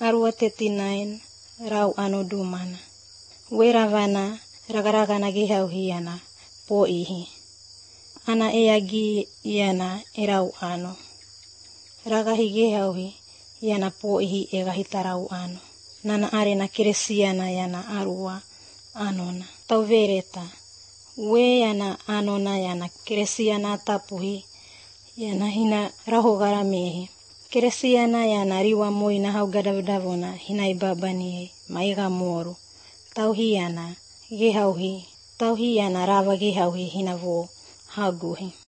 Arua 39 rau ano dumana. Weravana ragaragana gehauhiana poihi. Ana eagi iana erau ano. Ragahi gehauhi iana poihi egahitarau ano. Nana arena keresiana iana arua anona. Tau vereta. We iana anona iana keresiana tapuhi. Iana hina rahogaramehi. Keresiana iana riwa moina hau gadavdavona hina ibabani maiga moru. Tau hiana gehauhi. Tau hiana rava gehauhi hina vo haguhi.